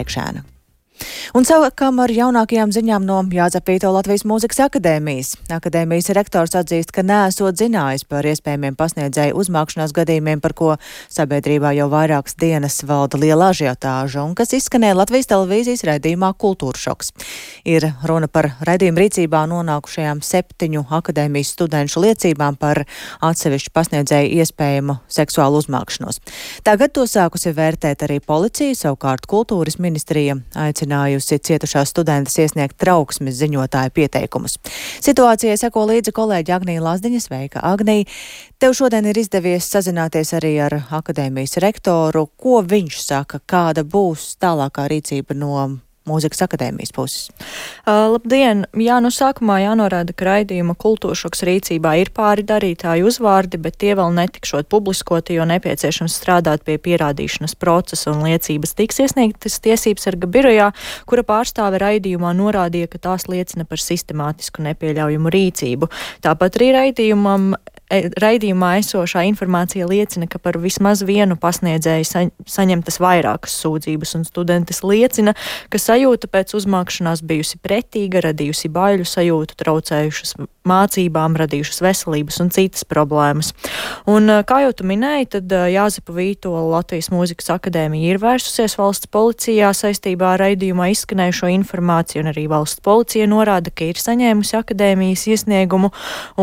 Iekšēna. Un sākam ar jaunākajām ziņām no Jāzepa Vītola Latvijas Mūzikas akadēmijas. Akadēmijas rektors atzīst, ka neesot zinājis par iespējamiem pasniedzēju uzmākšanās gadījumiem, par ko sabiedrībā jau vairākas dienas valda liela ažiotāža un kas izskanēja Latvijas televīzijas raidījumā Kultūršoks. Ir runa par raidījuma rīcībā nonākušajām 7 akadēmijas studenšu liecībām par atsevišķu pasniedzēju iespējamu seksuālu uzmākšanos. Tagad to sākusi vērtēt arī policija, savukārt kultūras ministrija aicinājusi cietušās studentas iesniegt trauksmes ziņotāju pieteikumus. Situācijai seko līdzi kolēģi Agnija Lazdiņa. Sveika, Agnija! Tev šodien ir izdevies sazināties arī ar akadēmijas rektoru. Ko viņš saka, kāda būs tālākā rīcība no Mūzikas akadēmijas puses? Labdien! Jā, sākumā jānorāda, ka raidījuma Kultūršoks rīcībā ir pāri darītāju uzvārdi, bet tie vēl netikšot publiskoti, jo nepieciešams strādāt pie pierādīšanas procesa un liecības tiks iesniegtas tiesības sarga birojā, kura pārstāve raidījumā norādīja, ka tās liecina par sistemātisku nepieļaujumu rīcību. Tāpat arī raidījumā esošā informācija liecina, ka par vismaz vienu pasniedzēju saņemtas vairākas sūdzības, un studentes liecina, ka sajūta pēc uzmākšanās bijusi pretīga, radījusi baiļu sajūtu, traucējušas mācībām, radījušas veselības un citas problēmas. Un, kā jau tu minēji, tad Jāzepa Vītola Latvijas Mūzikas akadēmija ir vērsusies valsts policijā saistībā ar raidījumā izskanējušo informāciju, un arī valsts policija norāda, ka ir saņēmusi akadēmijas iesniegumu,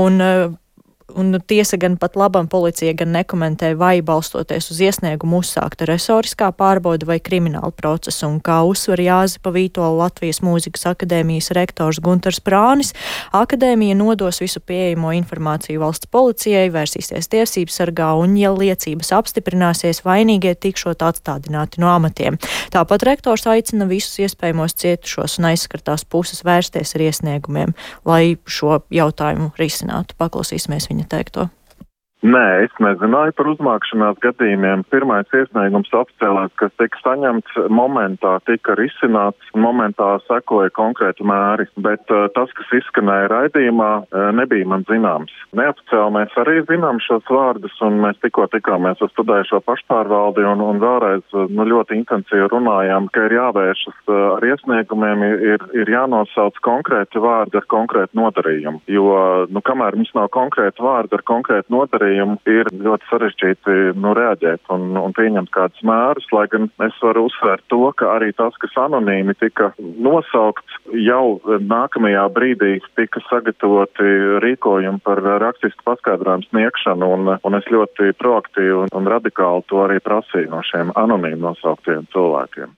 un tiesa gan pat labam policija gan nekomentē, vai balstoties uz iesniegumu uzsākta resoriskā pārbauda vai krimināla procesa, un kā uzsver Jāzepa Vītola Latvijas Mūzikas akadēmijas rektors Guntars Prānis, akadēmija nodos visu pieejamo informāciju valsts policijai, vērsīsies tiesības sargā, un, ja liecības apstiprināsies, vainīgie tikšot atstādināti no amatiem. Tāpat rektors aicina visus iespējamos cietušos un aizskartās puses vērsties ar iesniegumiem, lai šo jautājumu risinātu. Paklausīsimies viņa teikto. Nē, es nezināju par uzmākšanās gadījumiem. Pirmais iesniegums oficiālais, kas tika saņemts, momentā tika risināts, momentā sekoja konkrēti mēri, bet tas, kas izskanēja raidījumā, nebija man zināms. Neoficiāli mēs arī zinām šos vārdus, un mēs tikko tikāmies ar studējušo pašpārvaldi un vēlreiz ļoti intensīvi runājām, ka ir jāvēršas ar iesniegumiem, ir jānosauc konkrēti vārdi ar konkrētu nodarījumu, jo, kamēr mums nav konkrēti vārdi ar konkrētu nodarījumu, ir ļoti sarežģīti reaģēt un pieņemt kādus mērus, lai gan es varu uzsvērt to, ka arī tas, kas anonīmi tika nosaukts, jau nākamajā brīdī tika sagatavoti rīkojumi par rakstisku paskaidrojumu sniegšanu, un es ļoti proaktīvi un radikāli to arī prasīju no šiem anonīmi nosauktiem cilvēkiem.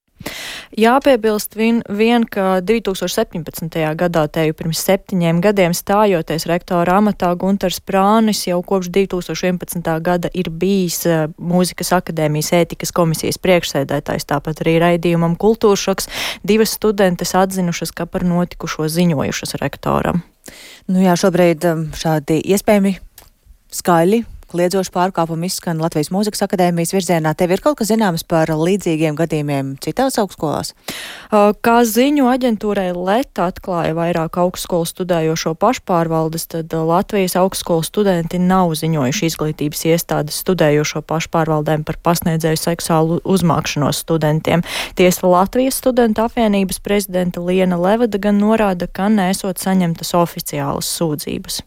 Jāpiebilst vien, ka 2017. gadā, teju pirms 7 gadiem stājoties rektora amatā, Guntars Prānis jau kopš 2011. gada ir bijis Mūzikas akadēmijas ētikas komisijas priekšsēdētājs, tāpat arī raidījumam Kultūršoks 2 studentes atzinušas, ka par notikušo ziņojušas rektoram. Šobrīd šādi iespējami skaļi kliedzoši pārkāpumi izskan Latvijas Mūzikas akadēmijas virzienā. Tev ir kaut kas zināms par līdzīgiem gadījumiem citās augstskolās? Kā ziņu aģentūrai LETA atklāja vairāk augstskolu studējošo pašpārvaldes, tad Latvijas augstskolu studenti nav ziņojuši izglītības iestādes studējošo pašpārvaldēm par pasniedzēju seksuālu uzmākšanos studentiem. Tiesa Latvijas studentu apvienības prezidenta Liena Levada gan norāda, ka nesot saņemtas oficiālas sūdzības.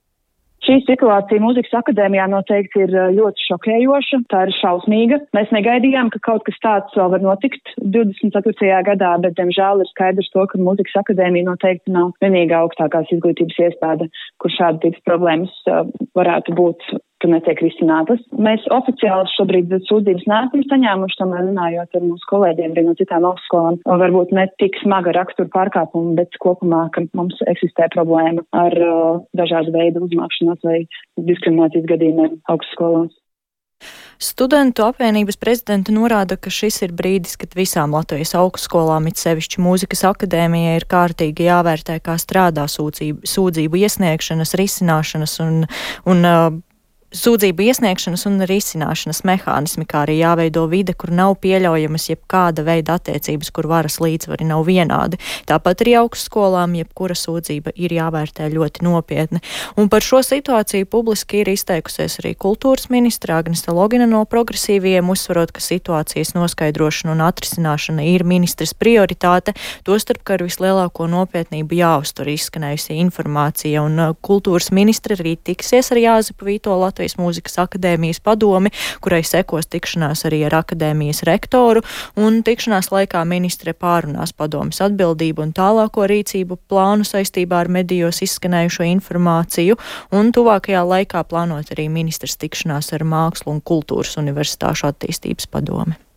Šī situācija Mūzikas akadēmijā noteikti ir ļoti šokējoša, tā ir šausmīga. Mēs negaidījām, ka kaut kas tāds vēl var notikt 24. gadā, bet, diemžēl, ir skaidrs to, ka Mūzikas akadēmija noteikti nav vienīgā augstākās izglītības iestāde, kur šāda tipas problēmas varētu būt, ka netiek risinātas. Mēs oficiāli šobrīd sūdzības neesam saņēmuši, tomēr runājot ar mūsu kolēģiem arī no citām augstskolām, varbūt ne tik smaga rakstura pārkāpuma, bet kopumā, ka mums eksistē problēma ar dažādu veidu uzmākšanos vai diskriminācijas gadījumiem augstskolās. Studentu apvienības prezidenta norāda, ka šis ir brīdis, kad visām Latvijas augstskolām, it sevišķi Mūzikas akadēmijai, ir kārtīgi jāvērtē, kā strādā sūdzību iesniegšanas, risināšanas un sūdzību iesniegšanas un risināšanas mehānismi, kā arī jāveido vide, kur nav pieļaujamas jebkāda veida attiecības, kur varas līdzsvari nav vienādi. Tāpat arī augstskolām jebkura sūdzība ir jāvērtē ļoti nopietni. Un par šo situāciju publiski ir izteikusies arī kultūras ministra Agnese Logina no Progresīviem, uzsverot, ka situācijas noskaidrošana un atrisināšana ir ministres prioritāte, tostarp, ka ar vislielāko nopietnību jāuztur izskanējusi informācija, un kultūras ministra arī tiksies ar Jāzepu Vītolu Latvijas Mūzikas akadēmijas padomi, kurai sekos tikšanās arī ar akadēmijas rektoru, un tikšanās laikā ministre pārunās padomes atbildību un tālāko rīcību plānu saistībā ar medijos izskanējušo informāciju, un tuvākajā laikā plānot arī ministres tikšanās ar Mākslu un kultūras universitāšu attīstības padomi.